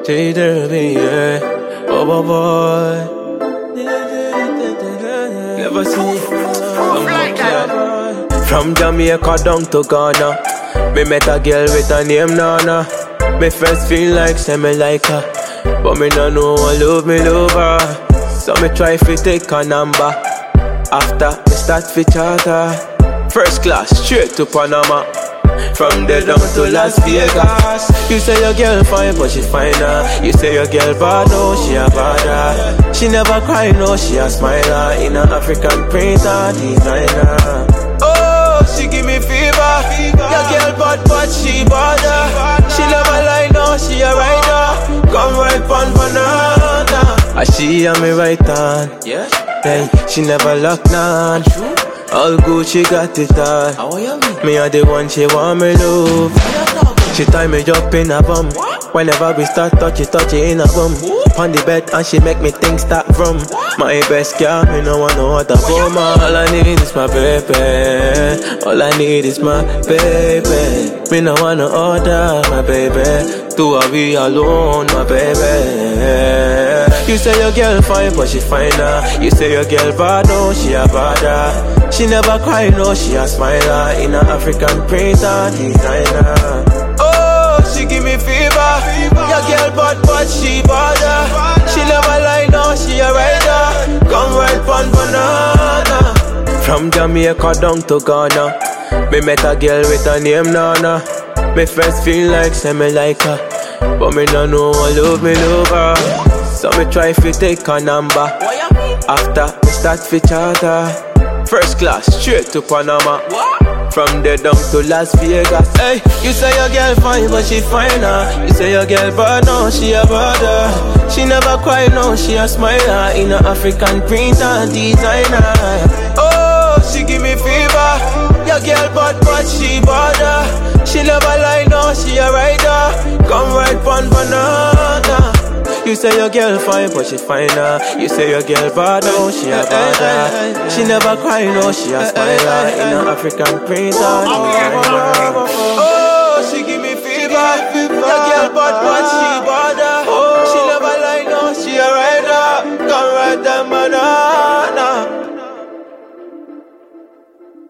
T-Derby, yeah. Oh, boy. Never see from Jamaica down to Ghana. Me met a girl with a name Nana. Me first feel like say me like her, but me no know I love her. So me try fi take a number. After me start fi charter, first class straight to Panama. From there down to Las Vegas. You say your girl fine, but she finer. You say your girl bad, no, she a badder. She never cry, no, she a smiler. In a African printer, designer. Oh, she give me fever. Your girl bad, but she badder. She never lie, no, she a rider. Come right on banana. She a me right hand. Hey, she never lock none. All good, she got it all. Me a the one she want me love. She tie me up in a bum. Whenever we start touch it in a bum. On the bed and she make me think start from. My best girl, me no want no other woman. All I need is my baby. All I need is my baby. Me no want no other, my baby. Two are we alone, my baby. You say your girl fine, but she finer. You say your girl bad, no, she a badder. She never cry, no, she a smiler. In a African printer, designer. Oh, she give me fever. Your girl bad, but she badder. She never lie, no, she a rider. Come right on banana. From Jamaica down to Ghana. Me met a girl with a name Nana. Me first feel like say me like her, but me no know I love her. So me try fi take a number. After me start fi charter, first class straight to Panama. From there down to Las Vegas. Hey, you say your girl fine, but she finer. You say your girl bad, no, she a badder. She never cry, no, she a smiler. In a African printer, designer. Oh, she give me fever. Your girl bad, but she badder. She never lie, no, she a rider. Come right on banana. You say your girl fine, but she finer. You say your girl bad, no, she a badder. She never cry, no, she a smiler. In a African printer. Oh, she give me fever. Your girl bad,